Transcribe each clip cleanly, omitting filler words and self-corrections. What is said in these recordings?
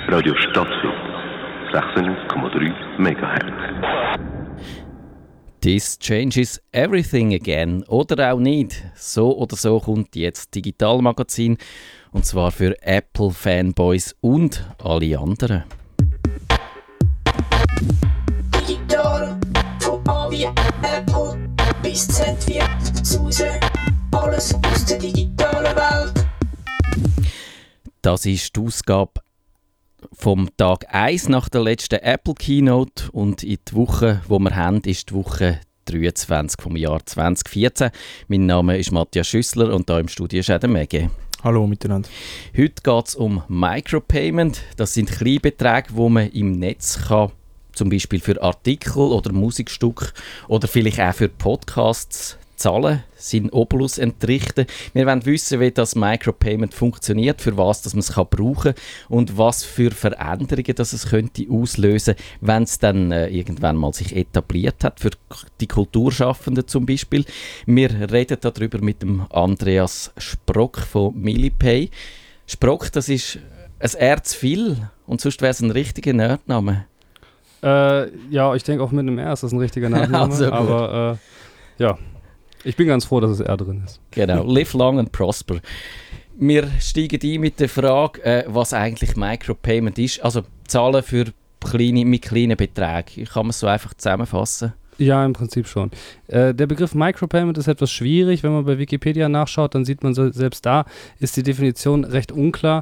Radio Stadtfilter, 96,3 MHz. This changes everything again. Oder auch nicht. So oder so kommt jetzt Digitalmagazin. Und zwar für Apple-Fanboys und alle anderen. Digital, von A wie Apple bis Z wie Suse. Alles aus der digitalen Welt. Das ist die Ausgabe vom Tag 1 nach der letzten Apple Keynote und in die Woche, die wir haben, ist die Woche 23 vom Jahr 2014. Mein Name ist Matthias Schüssler und hier im Studio ist auch der Mege. Hallo miteinander. Heute geht es um Micropayment. Das sind Kleinbeträge, die man im Netz kann, zum Beispiel für Artikel oder Musikstücke oder vielleicht auch für Podcasts zahlen, seinen Obolus entrichten. Wir wollen wissen, wie das Micropayment funktioniert, für was das man es brauchen kann und was für Veränderungen das es könnte auslösen, wenn es dann irgendwann mal sich etabliert hat, für die Kulturschaffenden zum Beispiel. Wir reden darüber mit dem Andreas Sprock von Millipay. Sprock, das ist ein R zu viel und sonst wäre es ein richtiger Nerdname. Ja, ich denke auch mit einem R ist das ein richtiger Name, also aber ja. Ich bin ganz froh, dass es R drin ist. Genau, live long and prosper. Wir steigen ein mit der Frage, was eigentlich Micropayment ist. Also Zahlen mit kleinen Beträgen. Kann man es so einfach zusammenfassen? Ja, im Prinzip schon. Der Begriff Micropayment ist etwas schwierig. Wenn man bei Wikipedia nachschaut, dann sieht man, selbst da ist die Definition recht unklar.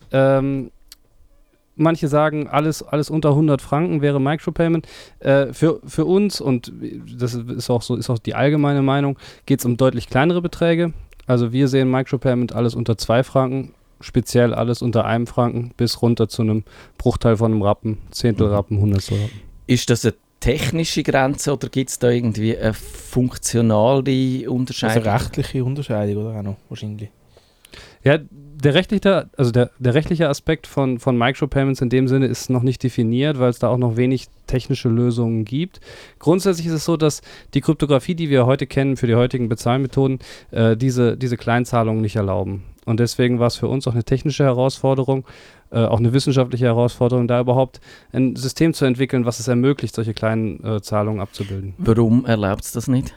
Manche sagen, alles unter 100 Franken wäre Micropayment. Für uns, und das ist auch die allgemeine Meinung, geht es um deutlich kleinere Beträge. Also wir sehen Micropayment alles unter 2 Franken, speziell alles unter 1 Franken, bis runter zu einem Bruchteil von einem Rappen, Zehntelrappen, Hundertstelrappen. Ist das eine technische Grenze oder gibt es da irgendwie eine funktionale Unterscheidung? Also rechtliche Unterscheidung oder auch noch wahrscheinlich? Ja, der rechtliche Aspekt von Micropayments in dem Sinne ist noch nicht definiert, weil es da auch noch wenig technische Lösungen gibt. Grundsätzlich ist es so, dass die Kryptographie, die wir heute kennen für die heutigen Bezahlmethoden, diese Kleinzahlungen nicht erlauben. Und deswegen war es für uns auch eine technische Herausforderung, auch eine wissenschaftliche Herausforderung, da überhaupt ein System zu entwickeln, was es ermöglicht, solche kleinen Zahlungen abzubilden. Warum erlaubt es das nicht?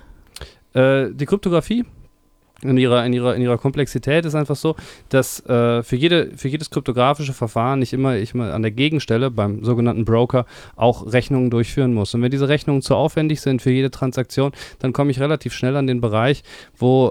Die Kryptographie in ihrer Komplexität ist einfach so, dass für jedes kryptografische Verfahren ich immer an der Gegenstelle beim sogenannten Broker auch Rechnungen durchführen muss. Und wenn diese Rechnungen zu aufwendig sind für jede Transaktion, dann komme ich relativ schnell an den Bereich, wo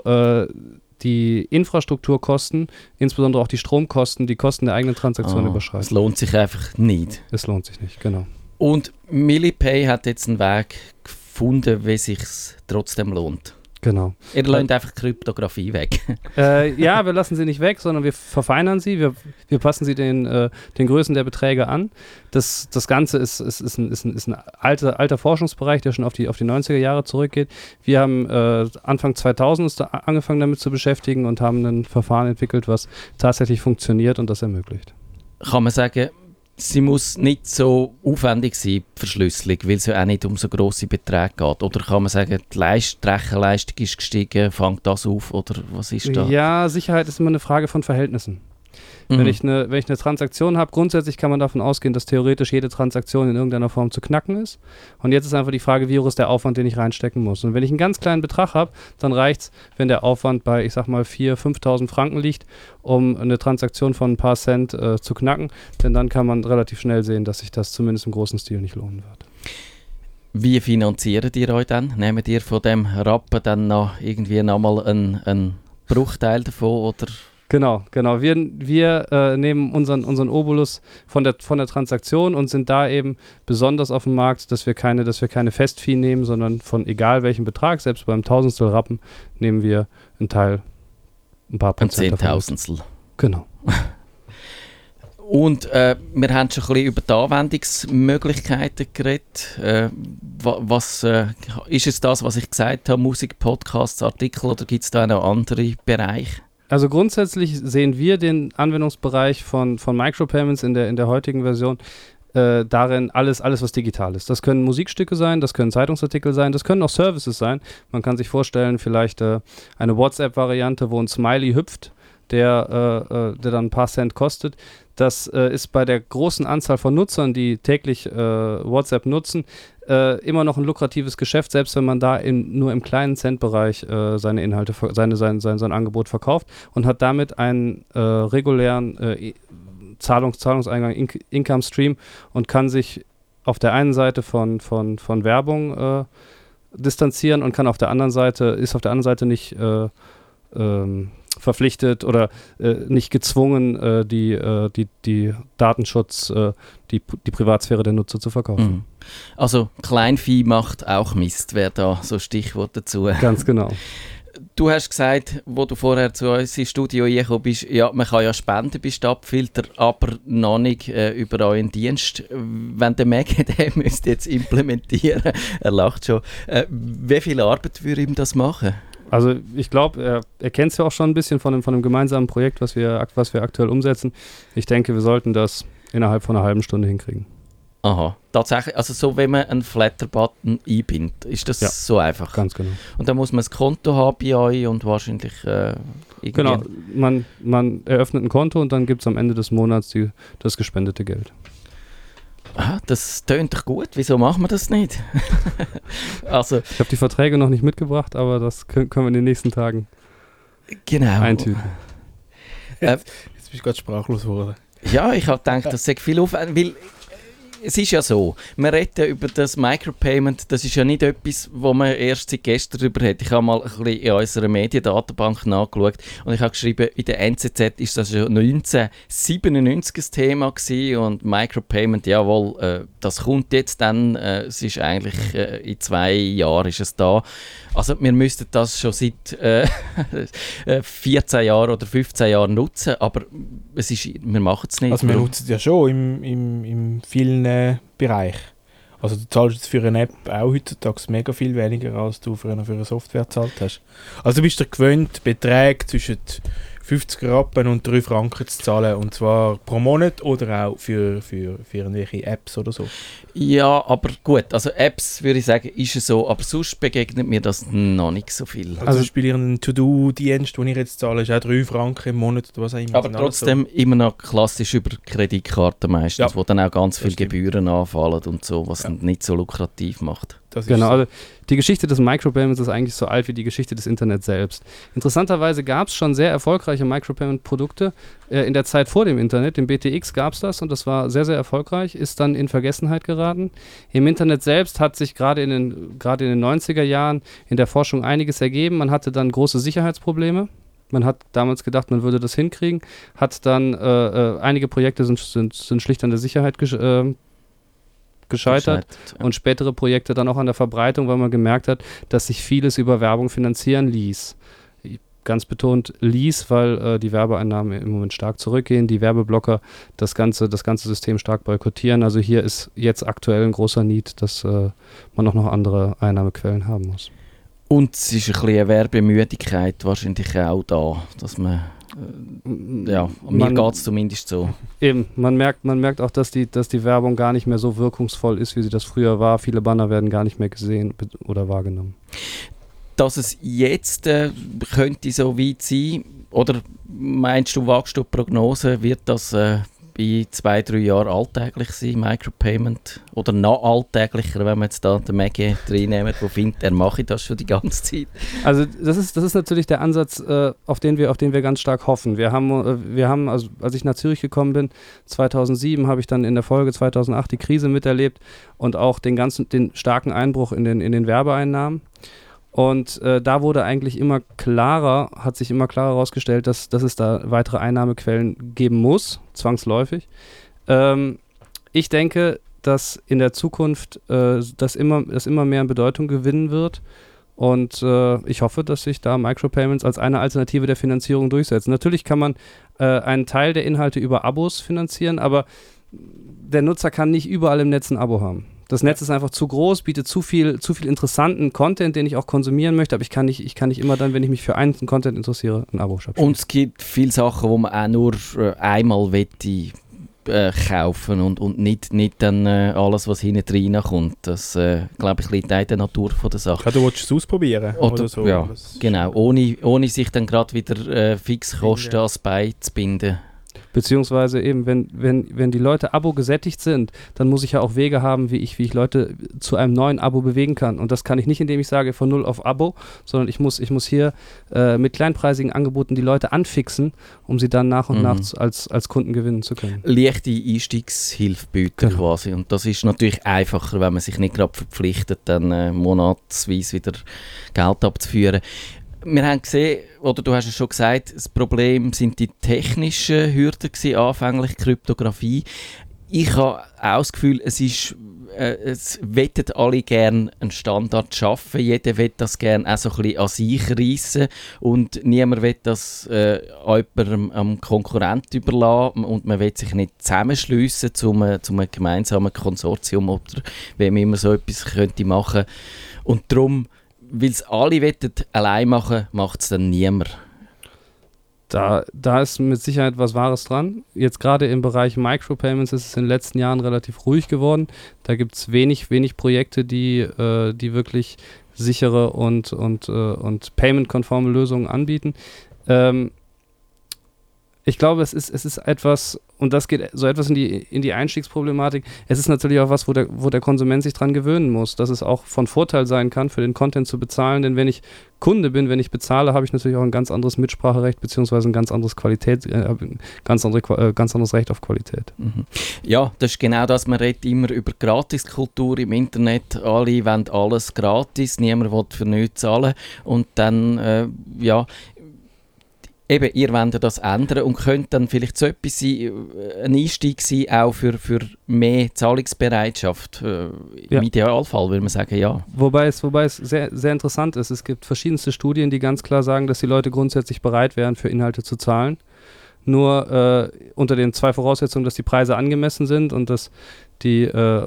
die Infrastrukturkosten, insbesondere auch die Stromkosten, die Kosten der eigenen Transaktion überschreiten. Es lohnt sich einfach nicht. Es lohnt sich nicht, genau. Und Millipay hat jetzt einen Weg gefunden, wie es sich trotzdem lohnt. Genau. Ihr lasst einfach Kryptographie weg. Ja, wir lassen sie nicht weg, sondern wir verfeinern sie. Wir passen sie den Größen der Beträge an. Das Ganze ist ein alter Forschungsbereich, der schon auf die 90er Jahre zurückgeht. Wir haben Anfang 2000 angefangen damit zu beschäftigen und haben ein Verfahren entwickelt, was tatsächlich funktioniert und das ermöglicht. Kann man sagen, sie muss nicht so aufwendig sein, die Verschlüsselung, weil es ja auch nicht um so grosse Beträge geht. Oder kann man sagen, die Rechenleistung ist gestiegen, fängt das auf, oder was ist da? Ja, Sicherheit ist immer eine Frage von Verhältnissen. Wenn ich eine Transaktion habe, grundsätzlich kann man davon ausgehen, dass theoretisch jede Transaktion in irgendeiner Form zu knacken ist. Und jetzt ist einfach die Frage, wie hoch ist der Aufwand, den ich reinstecken muss. Und wenn ich einen ganz kleinen Betrag habe, dann reicht es, wenn der Aufwand bei, ich sag mal, 4.000, 5.000 Franken liegt, um eine Transaktion von ein paar Cent zu knacken. Denn dann kann man relativ schnell sehen, dass sich das zumindest im großen Stil nicht lohnen wird. Wie finanziert ihr euch dann? Nehmt ihr von dem Rappen dann noch irgendwie nochmal einen Bruchteil davon, oder? Genau. Wir nehmen unseren Obolus von der Transaktion und sind da eben besonders auf dem Markt, dass wir keine Festfee nehmen, sondern von egal welchem Betrag, selbst beim Tausendstel Rappen, nehmen wir einen Teil, ein paar Prozent. Ein Zehntausendstel. Genau. Und wir haben schon ein bisschen über die Anwendungsmöglichkeiten geredet. Was ist es das, was ich gesagt habe, Musik, Podcasts, Artikel, oder gibt es da noch andere Bereiche? Also grundsätzlich sehen wir den Anwendungsbereich von Micropayments in der heutigen Version darin alles, was digital ist. Das können Musikstücke sein, das können Zeitungsartikel sein, das können auch Services sein. Man kann sich vorstellen, vielleicht eine WhatsApp-Variante, wo ein Smiley hüpft, der dann ein paar Cent kostet. Das ist bei der großen Anzahl von Nutzern, die täglich WhatsApp nutzen, immer noch ein lukratives Geschäft, selbst wenn man da nur im kleinen Centbereich seine Inhalte, sein Angebot verkauft und hat damit einen regulären Zahlungseingang, Income Stream und kann sich auf der einen Seite von Werbung distanzieren und ist auf der anderen Seite nicht verpflichtet oder nicht gezwungen, die Datenschutz, die Privatsphäre der Nutzer zu verkaufen. Mhm. Also Kleinvieh macht auch Mist, wäre da so Stichwort dazu. Ganz genau. Du hast gesagt, wo du vorher zu uns ins Studio gekommen bist, ja, man kann ja spenden bei Stadtfilter, aber noch nicht über euren Dienst. Wenn der Mege den müsst jetzt implementieren, er lacht schon, wie viel Arbeit würde ihm das machen? Also ich glaube, er kennt es ja auch schon ein bisschen von einem gemeinsamen Projekt, was wir aktuell umsetzen. Ich denke, wir sollten das innerhalb von einer halben Stunde hinkriegen. Aha, tatsächlich, also so, wenn man einen Flatter-Button einbindet, ist das so einfach? Ganz genau. Und dann muss man ein Konto haben bei euch und wahrscheinlich irgendwie... Genau, man eröffnet ein Konto und dann gibt es am Ende des Monats das gespendete Geld. Aha, das tönt doch gut, wieso machen wir das nicht? Also, ich habe die Verträge noch nicht mitgebracht, aber das können wir in den nächsten Tagen eintüten. Jetzt bist du gerade sprachlos geworden. Ja, ich habe gedacht, das sei viel Aufwand, weil es ist ja so, wir reden über das Micropayment, das ist ja nicht etwas, wo man erst seit gestern darüber hat. Ich habe mal ein bisschen in unserer Mediendatenbank nachgeschaut und ich habe geschrieben, in der NZZ ist das schon 1997 ein Thema gewesen und Micropayment, jawohl, das kommt jetzt dann, es ist eigentlich in 2 Jahren ist es da. Also wir müssten das schon seit 14 Jahren oder 15 Jahren nutzen, aber wir machen es nicht. Also wir nutzen es ja schon im vielen Bereich. Also du zahlst jetzt für eine App auch heutzutage mega viel weniger, als du für eine Software gezahlt hast. Also du bist dir gewöhnt, Beträge zwischen 50 Rappen und 3 Franken zu zahlen, und zwar pro Monat oder auch für irgendwelche Apps oder so. Ja, aber gut, also Apps würde ich sagen, ist es so, aber sonst begegnet mir das noch nicht so viel. Also zum Beispiel einen To-Do-Dienst, den ich jetzt zahle, ist auch 3 Franken im Monat oder was auch immer. Aber trotzdem so. Immer noch klassisch über Kreditkarte meistens, wo dann auch ganz viele Gebühren anfallen und so, was nicht so lukrativ macht. Genau, also die Geschichte des Micropayments ist eigentlich so alt wie die Geschichte des Internets selbst. Interessanterweise gab es schon sehr erfolgreiche Micropayment-Produkte in der Zeit vor dem Internet. Im BTX gab es das und das war sehr, sehr erfolgreich, ist dann in Vergessenheit geraten. Im Internet selbst hat sich gerade in den 90er Jahren in der Forschung einiges ergeben. Man hatte dann große Sicherheitsprobleme. Man hat damals gedacht, man würde das hinkriegen, hat dann einige Projekte sind schlicht an der Sicherheit gescheitert und spätere Projekte dann auch an der Verbreitung, weil man gemerkt hat, dass sich vieles über Werbung finanzieren ließ. Ganz betont ließ, weil die Werbeeinnahmen im Moment stark zurückgehen, die Werbeblocker das ganze System stark boykottieren. Also hier ist jetzt aktuell ein großer Need, dass man auch noch andere Einnahmequellen haben muss. Und es ist ein bisschen eine Werbemüdigkeit wahrscheinlich auch da, dass man mir geht es zumindest so. Eben, man merkt auch, dass die Werbung gar nicht mehr so wirkungsvoll ist, wie sie das früher war. Viele Banner werden gar nicht mehr gesehen oder wahrgenommen. Dass es jetzt könnte so weit sein, oder wagst du Prognose, wird das bei 2-3 Jahren alltäglich sein, Micropayment? Oder noch alltäglicher, wenn wir jetzt da den Maggie reinnehmen, der findet, er mache das schon die ganze Zeit? Also das ist natürlich der Ansatz, auf den wir ganz stark hoffen. Wir haben also, als ich nach Zürich gekommen bin, 2007, habe ich dann in der Folge 2008 die Krise miterlebt und auch den starken Einbruch in den Werbeeinnahmen. Und da wurde eigentlich hat sich immer klarer herausgestellt, dass es da weitere Einnahmequellen geben muss, zwangsläufig. Ich denke, dass in der Zukunft das immer mehr an Bedeutung gewinnen wird. Und ich hoffe, dass sich da Micropayments als eine Alternative der Finanzierung durchsetzen. Natürlich kann man einen Teil der Inhalte über Abos finanzieren, aber der Nutzer kann nicht überall im Netz ein Abo haben. Das Netz ist einfach zu groß, bietet zu viel interessanten Content, den ich auch konsumieren möchte, aber ich kann nicht immer dann, wenn ich mich für einen Content interessiere, ein Abo abschließen. Und es gibt viele Sachen, wo man auch nur einmal kaufen und nicht dann alles, was hinten reinkommt. Das, glaube ich, liegt in der Natur von der Sache. Ja, du willst es ausprobieren oder so. Ja, genau. Ohne sich dann gerade wieder Fixkosten ans Bein zu binden. Beziehungsweise eben, wenn die Leute Abo gesättigt sind, dann muss ich ja auch Wege haben, wie ich Leute zu einem neuen Abo bewegen kann. Und das kann ich nicht, indem ich sage, von 0 auf Abo, sondern ich muss hier mit kleinpreisigen Angeboten die Leute anfixen, um sie dann nach und nach als Kunden gewinnen zu können. Leichte Einstiegshilfe bieten quasi. Und das ist natürlich einfacher, wenn man sich nicht gerade verpflichtet, dann monatsweise wieder Geld abzuführen. Wir haben gesehen, oder du hast es schon gesagt, das Problem sind die technischen Hürden gewesen, anfänglich Kryptographie. Ich habe auch das Gefühl, es wettet alle gerne einen Standard schaffen. Jeder will das gerne auch so ein bisschen an sich reissen und niemand will das jemandem am Konkurrent überlassen und man will sich nicht zusammenschliessen zu einem gemeinsamen Konsortium oder wem immer so etwas könnte machen. Und darum, weil es alle wollen, allein machen, macht es dann niemand. Da ist mit Sicherheit was Wahres dran. Jetzt gerade im Bereich Micropayments ist es in den letzten Jahren relativ ruhig geworden. Da gibt es wenig Projekte, die wirklich sichere und payment-konforme Lösungen anbieten. Ich glaube, es ist etwas, und das geht so etwas in die Einstiegsproblematik, es ist natürlich auch was, wo der Konsument sich dran gewöhnen muss, dass es auch von Vorteil sein kann, für den Content zu bezahlen, denn wenn ich Kunde bin, wenn ich bezahle, habe ich natürlich auch ein ganz anderes Mitspracherecht, beziehungsweise ein ganz anderes ganz anderes Recht auf Qualität. Mhm. Ja, das ist genau das, man redet immer über Gratiskultur im Internet, alle wollen alles gratis, niemand will für nichts zahlen und dann, eben, ihr wollt das ändern und könnt dann vielleicht so etwas sein, ein Einstieg sein, auch für mehr Zahlungsbereitschaft. Im Idealfall würde man sagen, ja. Wobei es sehr, sehr interessant ist. Es gibt verschiedenste Studien, die ganz klar sagen, dass die Leute grundsätzlich bereit wären, für Inhalte zu zahlen. Nur unter den 2 Voraussetzungen, dass die Preise angemessen sind und dass die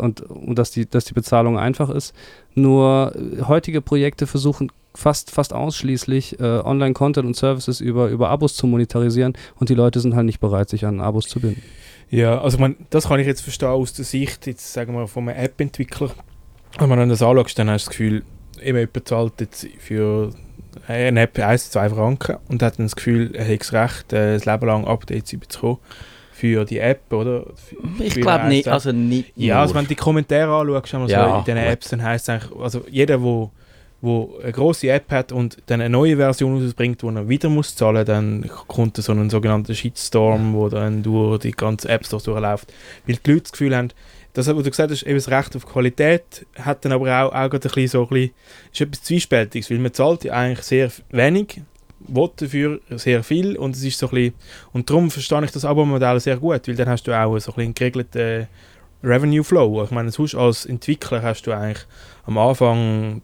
Bezahlung einfach ist. Nur heutige Projekte versuchen fast ausschließlich Online-Content und Services über Abos zu monetarisieren und die Leute sind halt nicht bereit, sich an Abos zu binden. Ja, also das kann ich jetzt verstehen aus der Sicht, jetzt sagen wir von einem App-Entwickler. Wenn man das anschaut, dann hast du das Gefühl, jemand zahlt jetzt für eine App 1-2 Franken und hat dann das Gefühl, er hat das Recht, das Leben lang Updates bekommen für die App, oder? Ich glaube nicht, also nicht ja, also wenn du die Kommentare anschaust, so in diesen Apps, dann heisst es eigentlich, also jeder, wo eine grosse App hat und dann eine neue Version rausbringt, die er wieder muss zahlen, dann kommt so ein sogenannter Shitstorm, der dann durch die ganze App Store durchläuft. Weil die Leute das Gefühl haben, das, was du gesagt hast, eben das Recht auf Qualität, hat dann aber auch ein bisschen ist etwas Zwiespältiges, weil man zahlt ja eigentlich sehr wenig, will dafür sehr viel und es ist so ein bisschen, und darum verstehe ich das Abo-Modell sehr gut, weil dann hast du auch so ein bisschen geregelten Revenue Flow. Ich meine, sonst als Entwickler hast du eigentlich am Anfang,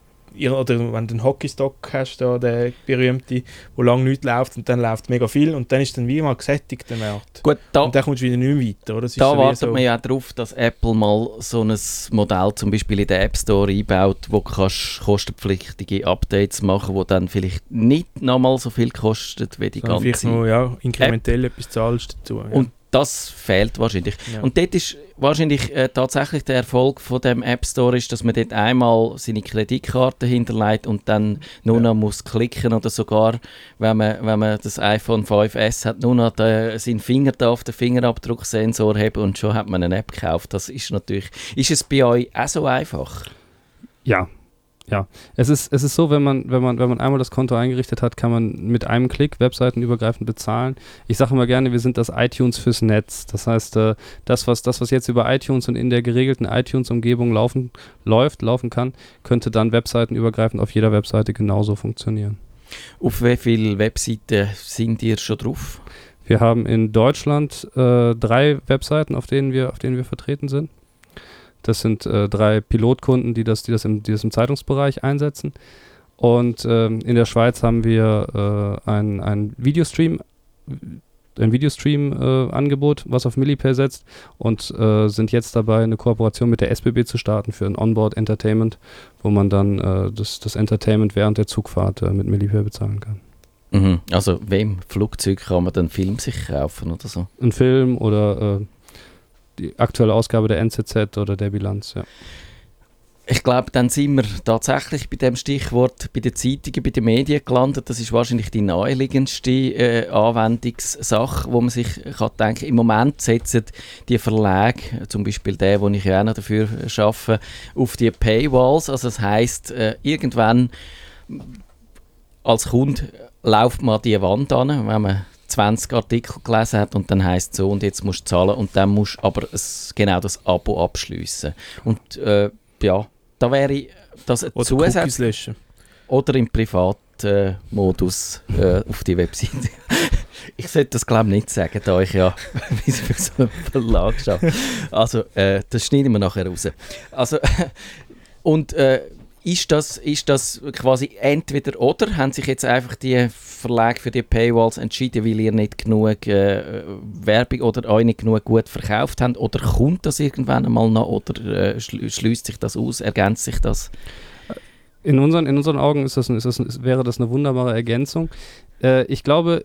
oder wenn du einen Hockeystock hast, da, der berühmte, wo lange nichts läuft und dann läuft mega viel und dann ist dann wie mal gesättigt der Markt. Gut, und dann kommst du wieder nicht mehr weiter. Oder? Da wartet man ja darauf, dass Apple mal so ein Modell zum Beispiel in den App Store einbaut, wo du kostenpflichtige Updates machen kannst, die dann vielleicht nicht nochmal so viel kostet wie die ganze vielleicht noch inkrementell etwas zahlst dazu. Ja. Und das fehlt wahrscheinlich. Ja. Und dort ist wahrscheinlich tatsächlich der Erfolg von dem App Store, ist, dass man dort einmal seine Kreditkarte hinterlegt und dann nur noch muss klicken oder sogar, wenn man das iPhone 5S hat, nur noch seinen Finger da auf den Fingerabdrucksensor haben und schon hat man eine App gekauft. Das ist natürlich... Ist es bei euch auch so einfach? Ja. Ja, es ist so, wenn man einmal das Konto eingerichtet hat, kann man mit einem Klick webseitenübergreifend bezahlen. Ich sage immer gerne, wir sind das iTunes fürs Netz. Das heißt, das, was jetzt über iTunes und in der geregelten iTunes-Umgebung laufen kann, könnte dann webseitenübergreifend auf jeder Webseite genauso funktionieren. Auf wie viele Webseiten sind ihr schon drauf? Wir haben in Deutschland 3 Webseiten, auf denen wir vertreten sind. Das sind 3 Pilotkunden, die das im Zeitungsbereich einsetzen. Und in der Schweiz haben wir ein Videostream-Angebot, was auf Millipay setzt und sind jetzt dabei, eine Kooperation mit der SBB zu starten für ein Onboard-Entertainment, wo man dann das Entertainment während der Zugfahrt mit Millipay bezahlen kann. Mhm. Also wem Flugzeug kann man dann Film sich kaufen oder so? Ein Film oder die aktuelle Ausgabe der NZZ oder der Bilanz, ja. Ich glaube, dann sind wir tatsächlich bei dem Stichwort bei den Zeitungen, bei den Medien gelandet. Das ist wahrscheinlich die naheliegendste Anwendungssache, wo man sich kann denken. Im Moment setzen die Verlage, zum Beispiel der, wo ich ja auch noch dafür arbeite, auf die Paywalls. Also das heisst, irgendwann als Kunde läuft man an die Wand an, wenn man 20 Artikel gelesen hat und dann heisst es so, und jetzt musst du zahlen und dann musst du aber genau das Abo abschliessen. Und ja, da wäre das ein Oder Zusatz. Cookies löschen. Oder im Privatmodus auf die Webseite. Ich sollte das glaube ich nicht sagen, da ich ja wie für so einen Verlag arbeite. Also das schneiden wir nachher raus. Also, und ist das quasi entweder oder? Haben sich jetzt einfach die Verlage für die Paywalls entschieden, weil ihr nicht genug Werbung oder euch nicht genug gut verkauft habt? Oder kommt das irgendwann einmal noch? Oder schließt sich das aus? Ergänzt sich das? In unseren Augen wäre das eine wunderbare Ergänzung. Ich glaube,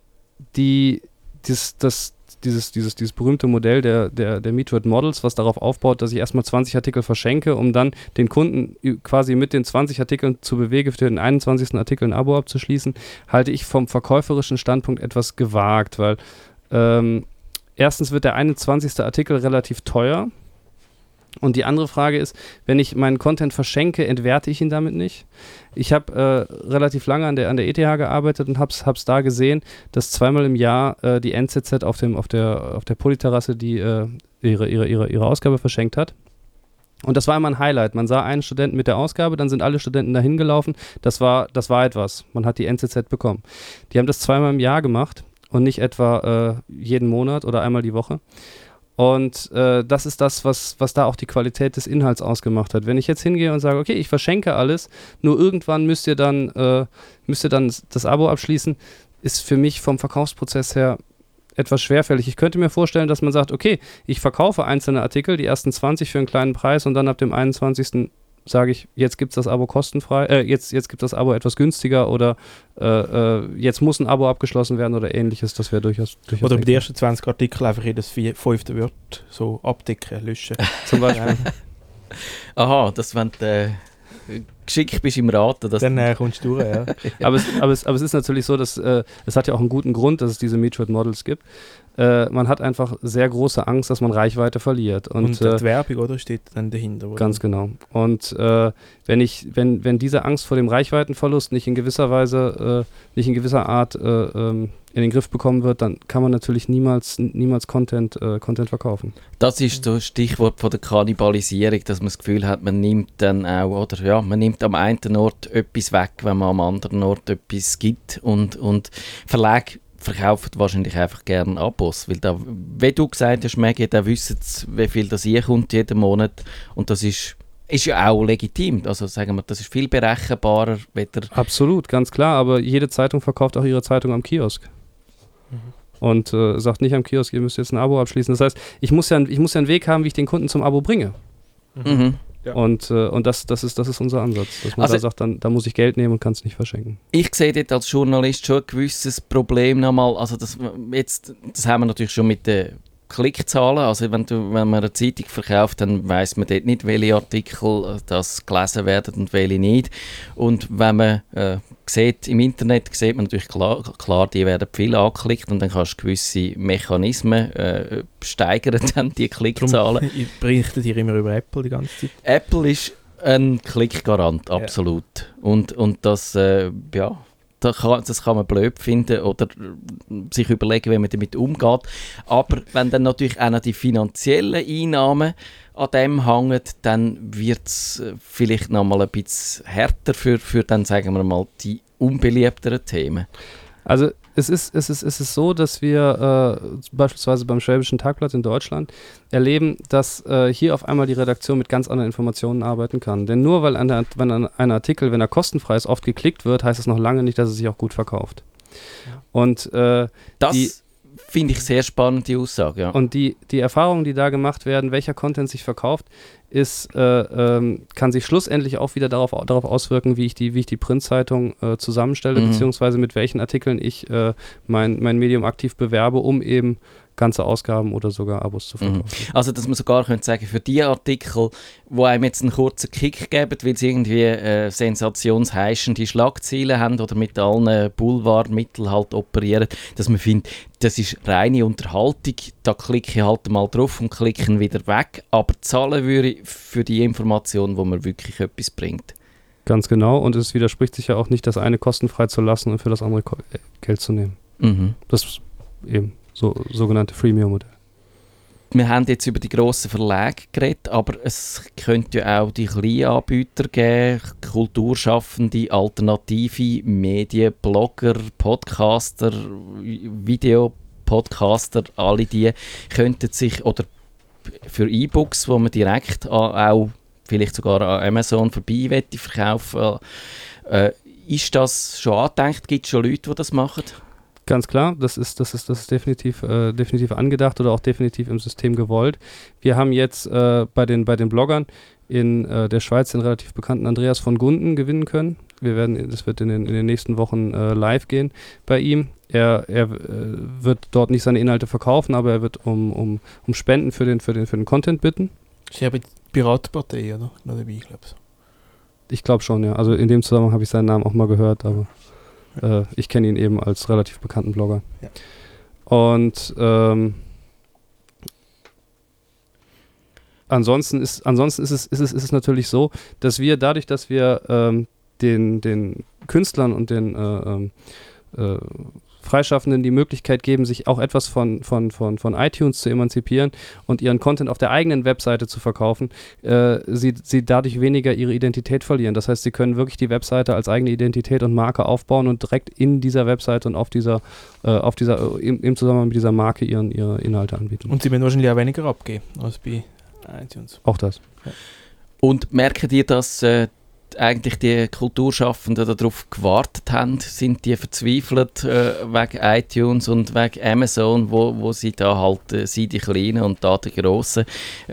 dieses berühmte Modell der Meet Models, was darauf aufbaut, dass ich erstmal 20 Artikel verschenke, um dann den Kunden quasi mit den 20 Artikeln zu bewegen, für den 21. Artikel ein Abo abzuschließen, halte ich vom verkäuferischen Standpunkt etwas gewagt, weil erstens wird der 21. Artikel relativ teuer. Und die andere Frage ist, wenn ich meinen Content verschenke, entwerte ich ihn damit nicht. Ich habe relativ lange an der ETH gearbeitet und hab's da gesehen, dass zweimal im Jahr die NZZ auf der Polyterrasse die ihre Ausgabe verschenkt hat. Und das war immer ein Highlight. Man sah einen Studenten mit der Ausgabe, dann sind alle Studenten dahin gelaufen. Das war etwas. Man hat die NZZ bekommen. Die haben das zweimal im Jahr gemacht und nicht etwa jeden Monat oder einmal die Woche. Und das ist das, was da auch die Qualität des Inhalts ausgemacht hat. Wenn ich jetzt hingehe und sage, okay, ich verschenke alles, nur irgendwann müsst ihr dann das Abo abschließen, ist für mich vom Verkaufsprozess her etwas schwerfällig. Ich könnte mir vorstellen, dass man sagt, okay, ich verkaufe einzelne Artikel, die ersten 20 für einen kleinen Preis und dann ab dem 21. sage ich, jetzt gibt es das Abo kostenfrei, jetzt gibt das Abo etwas günstiger oder jetzt muss ein Abo abgeschlossen werden oder ähnliches, das wäre durchaus oder bei den ersten 20 Artikeln einfach jedes 5. Wort so abdecken, löschen. Zum Beispiel. Aha, das wenn du geschickt bist im Raten. Dann kommst du durch, ja. aber es ist natürlich so, dass es hat ja auch einen guten Grund, dass es diese Meet Models gibt. Man hat einfach sehr große Angst, dass man Reichweite verliert. Und die Werbung, oder, steht dann dahinter. Oder? Ganz genau. Und wenn diese Angst vor dem Reichweitenverlust nicht in gewisser Art in den Griff bekommen wird, dann kann man natürlich niemals Content verkaufen. Das ist das Stichwort von der Kannibalisierung, dass man das Gefühl hat, man nimmt dann auch, oder ja, man nimmt am einen Ort etwas weg, wenn man am anderen Ort etwas gibt. Und Verlage verkaufen wahrscheinlich einfach gerne Abos, weil da, wie du gesagt hast, Maggie, da wissen sie, wie viel das kommt jeden Monat, und das ist ja auch legitim, also sagen wir, das ist viel berechenbarer. Absolut, ganz klar, aber jede Zeitung verkauft auch ihre Zeitung am Kiosk. Und sagt nicht am Kiosk, ihr müsst jetzt ein Abo abschließen. Das heißt, ich muss ja einen Weg haben, wie ich den Kunden zum Abo bringe. Mhm. Ja. Und das ist unser Ansatz, dass man da sagt, da muss ich Geld nehmen und kann es nicht verschenken. Ich sehe dort als Journalist schon ein gewisses Problem nochmal, also das haben wir natürlich schon mit den Klickzahlen, also wenn man eine Zeitung verkauft, dann weiss man dort nicht, welche Artikel das gelesen werden und welche nicht. Und wenn man sieht, im Internet sieht man natürlich klar, die werden viel angeklickt und dann kannst du gewisse Mechanismen steigern dann die Klickzahlen. Ich berichte dir immer über Apple die ganze Zeit. Apple ist ein Klickgarant, absolut. Ja. Und das, das kann man blöd finden oder sich überlegen, wie man damit umgeht. Aber wenn dann natürlich auch noch die finanziellen Einnahmen an dem hängen, dann wird es vielleicht noch mal ein bisschen härter für dann, sagen wir mal, die unbeliebteren Themen. Also es ist so, dass wir beispielsweise beim Schwäbischen Tagblatt in Deutschland erleben, dass hier auf einmal die Redaktion mit ganz anderen Informationen arbeiten kann. Denn nur weil ein Artikel, wenn er kostenfrei ist, oft geklickt wird, heißt es noch lange nicht, dass er sich auch gut verkauft. Ja. Und das finde ich sehr spannend, die Aussage. Ja. Und die Erfahrungen, die da gemacht werden, welcher Content sich verkauft, kann sich schlussendlich auch wieder darauf auswirken, wie ich die Printzeitung zusammenstelle, beziehungsweise mit welchen Artikeln ich mein Medium aktiv bewerbe, um eben ganze Ausgaben oder sogar Abos zu verkaufen. Also, dass man sogar könnte sagen, für die Artikel, die einem jetzt einen kurzen Kick geben, weil sie irgendwie sensationsheischende Schlagzeilen haben oder mit allen Boulevardmitteln halt operieren, dass man findet, das ist reine Unterhaltung, da klicke ich halt mal drauf und klicke wieder weg, aber zahlen würde ich für die Information, wo mir wirklich etwas bringt. Ganz genau, und es widerspricht sich ja auch nicht, das eine kostenfrei zu lassen und für das andere Geld zu nehmen. Das ist eben sogenannte Freemium-Modell. Wir haben jetzt über die grossen Verlage geredet, aber es könnte ja auch die kleinen Anbieter geben, Kulturschaffende, alternative Medien, Blogger, Podcaster, Videopodcaster, alle die könnten sich, oder für E-Books, wo man direkt auch vielleicht sogar an Amazon vorbei verkaufen ist das schon angedenkt? Gibt es schon Leute, die das machen? Ganz klar, das ist definitiv angedacht oder auch definitiv im System gewollt. Wir haben jetzt bei den Bloggern in der Schweiz den relativ bekannten Andreas von Gunden gewinnen können. Das wird in den nächsten Wochen live gehen bei ihm. Er wird dort nicht seine Inhalte verkaufen, aber er wird um Spenden für den Content bitten. Ist ja bei der Piratenpartei, oder? Noch dabei, glaube ich. Ich glaube schon, ja. Also in dem Zusammenhang habe ich seinen Namen auch mal gehört, aber ich kenne ihn eben als relativ bekannten Blogger. Ja. Und ansonsten ist es natürlich so, dass wir dadurch, dass wir den Künstlern und den Freischaffenden die Möglichkeit geben, sich auch etwas von iTunes zu emanzipieren und ihren Content auf der eigenen Webseite zu verkaufen, sie dadurch weniger ihre Identität verlieren. Das heißt, sie können wirklich die Webseite als eigene Identität und Marke aufbauen und direkt in dieser Webseite und im Zusammenhang mit dieser Marke ihre Inhalte anbieten. Und sie werden wahrscheinlich auch weniger abgeben als bei iTunes. Auch das. Ja. Und merkt ihr, dass eigentlich die Kulturschaffenden darauf gewartet haben? Sind die verzweifelt wegen iTunes und wegen Amazon, wo sie da halt, sie die Kleinen und da die Grossen,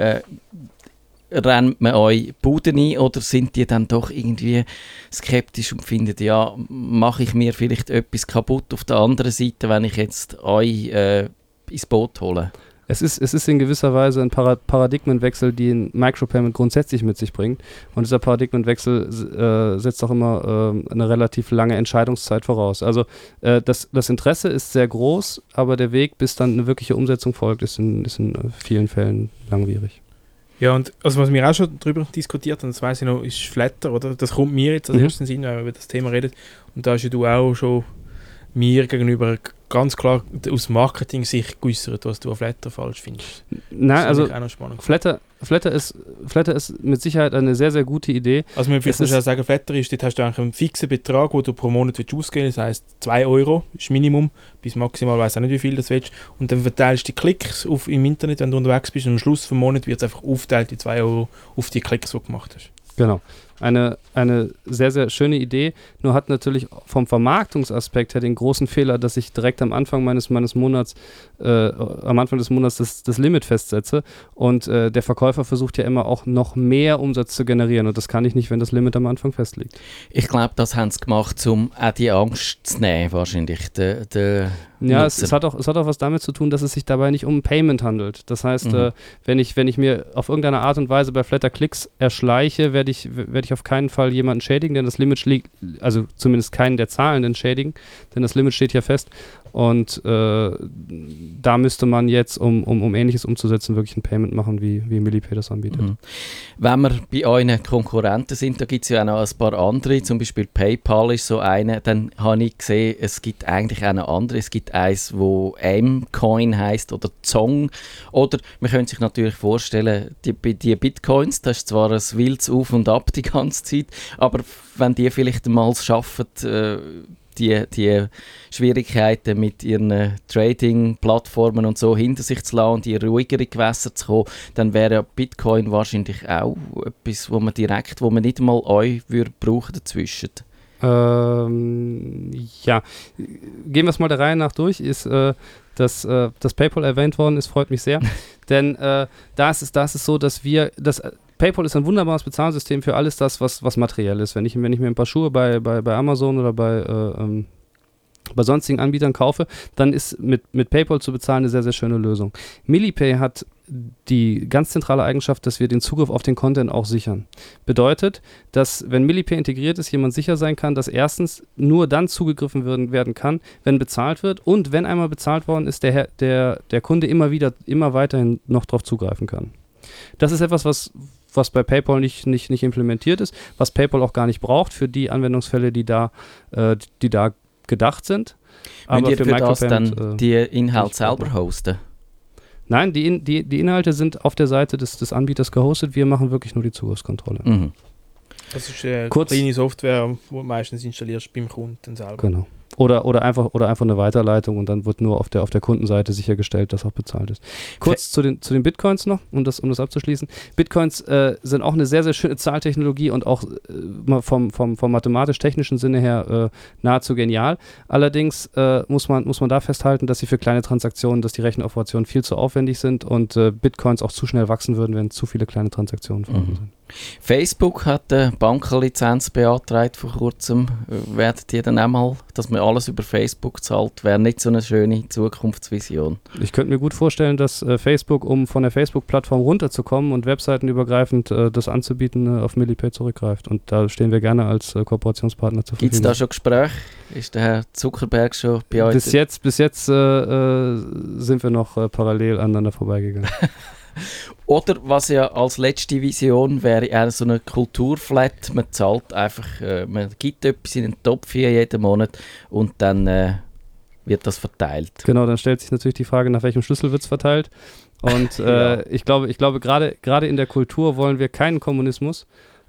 rennt man euch Buden ein oder sind die dann doch irgendwie skeptisch und finden, ja, mache ich mir vielleicht etwas kaputt auf der anderen Seite, wenn ich jetzt euch ins Boot hole? Es ist in gewisser Weise ein Paradigmenwechsel, den Micropayment grundsätzlich mit sich bringt. Und dieser Paradigmenwechsel setzt auch immer eine relativ lange Entscheidungszeit voraus. Also das Interesse ist sehr groß, aber der Weg, bis dann eine wirkliche Umsetzung folgt, ist in vielen Fällen langwierig. Ja, und also was wir auch schon darüber diskutiert haben, das weiss ich noch, ist Flatter, oder? Das kommt mir jetzt als ersten Sinn, wenn man über das Thema redet. Und da hast ja du auch schon mir gegenüber ganz klar aus Marketing-Sicht geäußert, was du an Flatter falsch findest. Nein, also Flatter ist mit Sicherheit eine sehr, sehr gute Idee. Also man muss ja sagen, Flatter ist, dort hast du eigentlich einen fixen Betrag, den du pro Monat ausgeben willst. Das heisst 2 € ist Minimum, bis maximal weiss auch nicht, wie viel das willst. Und dann verteilst du die Klicks im Internet, wenn du unterwegs bist, und am Schluss vom Monat wird es einfach aufgeteilt, die 2 € auf die Klicks, die du gemacht hast. Genau. Eine sehr, sehr schöne Idee, nur hat natürlich vom Vermarktungsaspekt her den großen Fehler, dass ich direkt am Anfang des Monats das Limit festsetze und der Verkäufer versucht ja immer auch noch mehr Umsatz zu generieren und das kann ich nicht, wenn das Limit am Anfang festlegt. Ich glaube, das haben sie gemacht, um auch die Angst zu nehmen, wahrscheinlich. Ja, es hat auch was damit zu tun, dass es sich dabei nicht um ein Payment handelt. Das heißt, wenn ich mir auf irgendeine Art und Weise bei Flatter Klicks erschleiche, werde ich auf keinen Fall jemanden schädigen, denn das Limit also zumindest keinen der Zahlenden schädigen, denn das Limit steht ja fest. Und da müsste man jetzt, um Ähnliches umzusetzen, wirklich ein Payment machen, wie Millipay das anbietet. Wenn wir bei euren Konkurrenten sind, da gibt es ja auch noch ein paar andere, zum Beispiel PayPal ist so eine, dann habe ich gesehen, es gibt eigentlich auch noch andere, es gibt eins, wo M-Coin heisst oder Zong, oder man könnte sich natürlich vorstellen, die Bitcoins, das ist zwar ein wildes Auf und Ab die ganze Zeit, aber wenn die vielleicht mal es schaffen, die Schwierigkeiten mit ihren Trading-Plattformen und so hinter sich zu lassen und in ruhigere Gewässer zu kommen, dann wäre ja Bitcoin wahrscheinlich auch etwas, wo man nicht mal euch brauchen dazwischen. Ja, gehen wir es mal der Reihe nach durch. Dass PayPal erwähnt worden ist, freut mich sehr. Denn da ist es so, dass PayPal ist ein wunderbares Bezahlsystem für alles das, was materiell ist. Wenn ich mir ein paar Schuhe bei Amazon oder bei sonstigen Anbietern kaufe, dann ist mit PayPal zu bezahlen eine sehr, sehr schöne Lösung. Millipay hat die ganz zentrale Eigenschaft, dass wir den Zugriff auf den Content auch sichern. Bedeutet, dass wenn Millipay integriert ist, jemand sicher sein kann, dass erstens nur dann zugegriffen werden kann, wenn bezahlt wird und wenn einmal bezahlt worden ist, der Kunde immer weiterhin noch darauf zugreifen kann. Das ist etwas, was bei PayPal nicht implementiert ist, was PayPal auch gar nicht braucht für die Anwendungsfälle, die da gedacht sind. Müsst ihr für das dann die Inhalte selber hosten? Nein, die Inhalte sind auf der Seite des Anbieters gehostet. Wir machen wirklich nur die Zugriffskontrolle. Mhm. Das ist eine kleine Software, die du meistens installierst beim Kunden selber. Genau. Oder einfach eine Weiterleitung und dann wird nur auf der Kundenseite sichergestellt, dass auch bezahlt ist. Kurz zu den Bitcoins noch, um das abzuschließen. Bitcoins sind auch eine sehr, sehr schöne Zahltechnologie und auch vom mathematisch-technischen Sinne her nahezu genial. Allerdings muss man da festhalten, dass sie für kleine Transaktionen, dass die Rechenoperationen viel zu aufwendig sind und Bitcoins auch zu schnell wachsen würden, wenn zu viele kleine Transaktionen vorhanden sind. Facebook hat eine Bankenlizenz beantragt vor kurzem. Werdet ihr dann auch mal, dass man alles über Facebook zahlt? Wäre nicht so eine schöne Zukunftsvision. Ich könnte mir gut vorstellen, dass Facebook, um von der Facebook-Plattform runterzukommen und webseitenübergreifend das anzubieten, auf Millipay zurückgreift. Und da stehen wir gerne als Kooperationspartner zur Verfügung. Gibt es da schon Gespräche? Ist der Herr Zuckerberg schon bei euch? Bis jetzt sind wir noch parallel aneinander vorbeigegangen. Oder was ja als letzte Vision wäre, eher so eine Kulturflat. Man zahlt einfach, man gibt etwas in den Topf jeden Monat und dann wird das verteilt. Genau, dann stellt sich natürlich die Frage, nach welchem Schlüssel wird es verteilt. Und ja. Ich glaube gerade in der Kultur wollen wir keinen Kommunismus.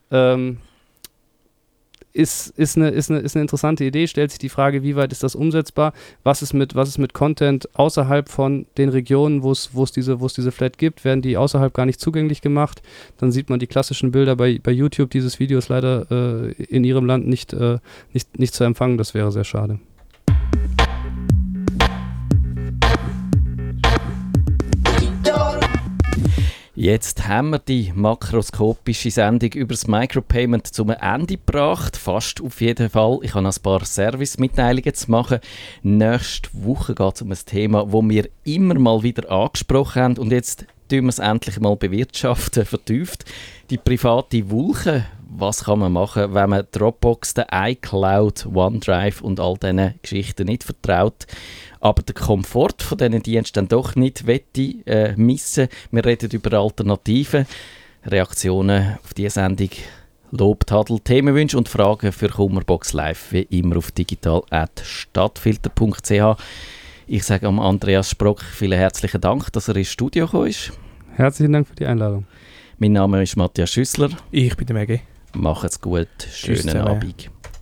Ist eine interessante Idee, stellt sich die Frage, wie weit ist das umsetzbar, was ist mit Content außerhalb von den Regionen, wo es diese Flat gibt, werden die außerhalb gar nicht zugänglich gemacht, dann sieht man die klassischen Bilder bei YouTube dieses Videos leider in ihrem Land nicht zu empfangen, das wäre sehr schade. Jetzt haben wir die makroskopische Sendung über das Micropayment zum Ende gebracht. Fast auf jeden Fall. Ich habe noch ein paar Service-Mitteilungen zu machen. Nächste Woche geht es um ein Thema, das wir immer mal wieder angesprochen haben. Und jetzt tun wir es endlich mal bewirtschaften, vertieft. Die private Wolke. Was kann man machen, wenn man Dropbox, der iCloud, OneDrive und all diesen Geschichten nicht vertraut, aber den Komfort von diesen Diensten dann doch nicht missen. Wir reden über Alternativen. Reaktionen auf diese Sendung, Lob, Tadel, Themenwünsche und Fragen für Kummerbox Live wie immer auf digital@stadtfilter.ch. Ich sage am Andreas Sprock vielen herzlichen Dank, dass er ins Studio gekommen ist. Herzlichen Dank für die Einladung. Mein Name ist Matthias Schüssler. Ich bin der Megi. Macht's gut. Schönen Abend.